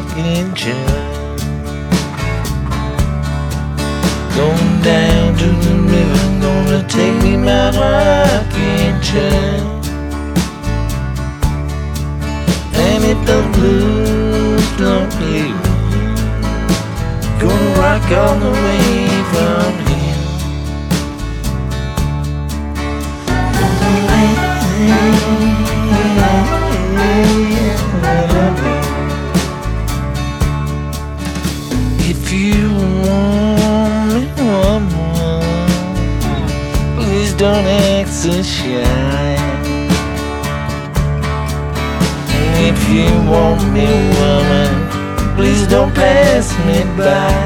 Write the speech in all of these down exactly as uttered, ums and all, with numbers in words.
rocking chair. Going down to the river, gonna take me my rocking chair. And if the blues don't leave, gonna rock all the way from here. If you want me one more, please don't act so shy. If you want me, woman, please don't pass me by.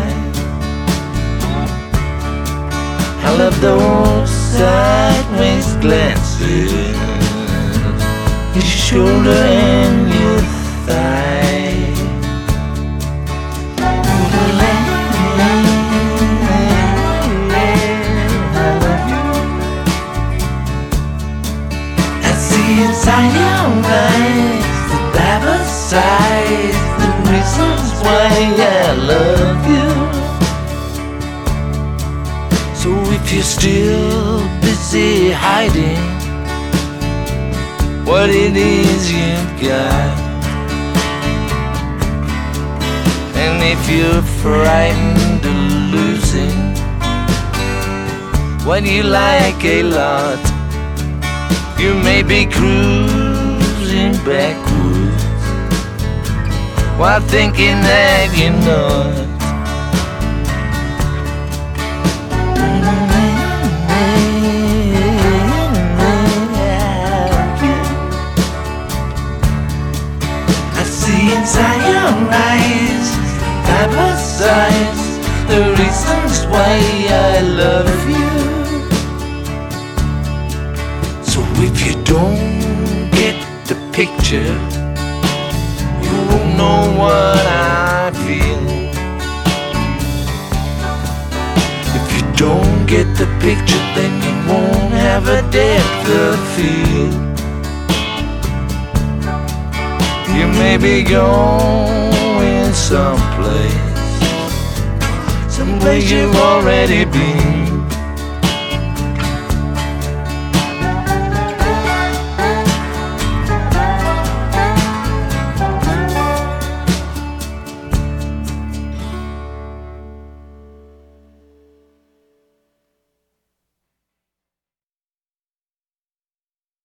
I love those sideways glances, your shoulder and your thigh. I see inside your eyes besides the reasons why I love you. So if you're still busy hiding what it is you've got, and if you're frightened of losing what you like a lot, you may be cruising backwards while thinking that you know it. I see inside your eyes, side by side, the reasons why I love you. So if you don't get the picture, you won't know what I feel. If you don't get the picture, then you won't have a depth of field. You may be going someplace, someplace you've already been.